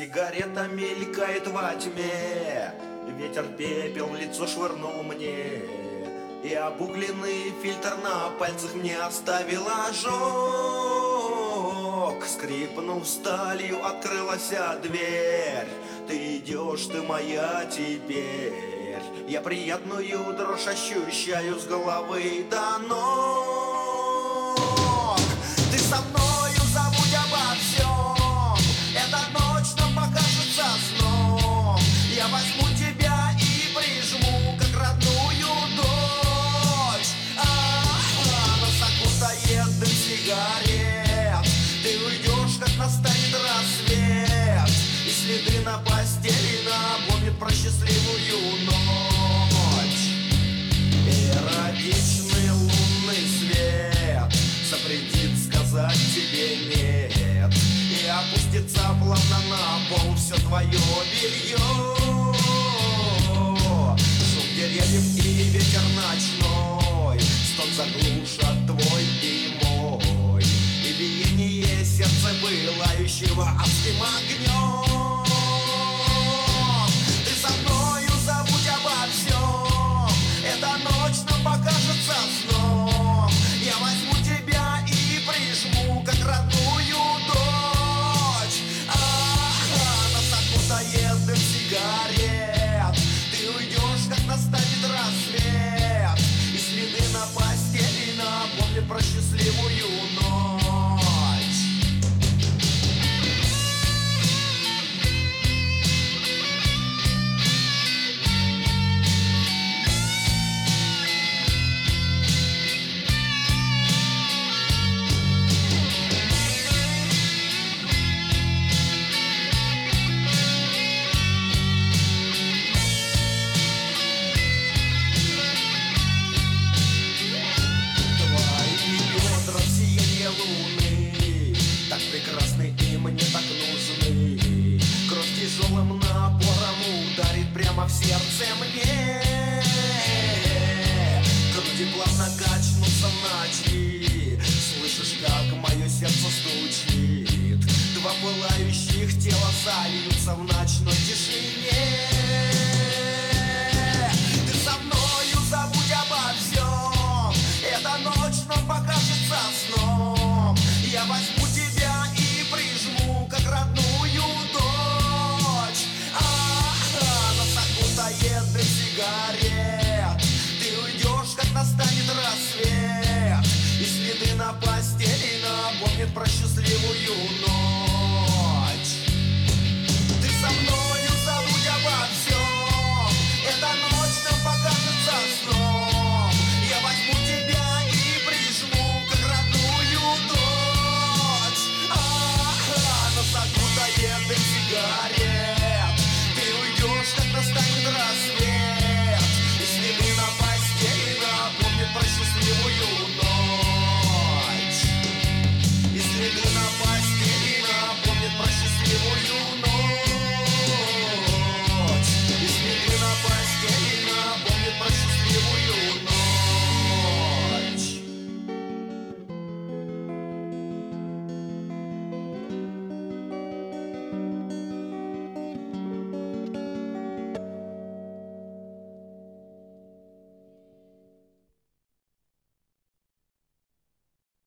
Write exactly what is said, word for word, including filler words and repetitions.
Сигарета мелькает во тьме, ветер пепел в лицо швырнул мне, и обугленный фильтр на пальцах мне оставил ожог. Скрипнув сталью, открылась дверь. Ты идешь, ты моя теперь. Я приятную дрожь ощущаю с головы до ног. Ты со мною, забудь обо всем. Эта ночь нам покажется сном. Я возьму тебя и прижму, как родную дочь. А-а-а, нас окутает дым сигарет. Ты уйдешь, как настанет рассвет, и следы на постели напомнят про счастливую ночь. Эротичный лунный свет запретит сказать тебе нет, и опустится плавно на пол все твое белье. Шум деревьев и ветер ночной стон заглушат твой и мой, и биение сердца пылающего адским огнем. Ты со мною, забудь обо всем. Эта ночь нам покажется сном. Я возьму тебя и прижму, как родную дочь. А-а-а, нас окутает дым сигарет. Ты уйдешь, как настанет рассвет, и следы на постели напомнят про счастливую ночь. Луны так прекрасны и мне так нужны. Кровь тяжелым напором ударит прямо в сердце мне. Груди плавно качнутся в ночи. Слышишь, как мое сердце стучит. Два пылающих тела сольются в ночной тишине. Ты со мною, забудь обо всем. Эта ночь нам покажется сном. Я возьму тебя и прижму, как родную дочь. А-а-а, нас окутает дым сигарет. Ты уйдешь, как настанет рассвет, и следы на постели напомнят про счастливую ночь.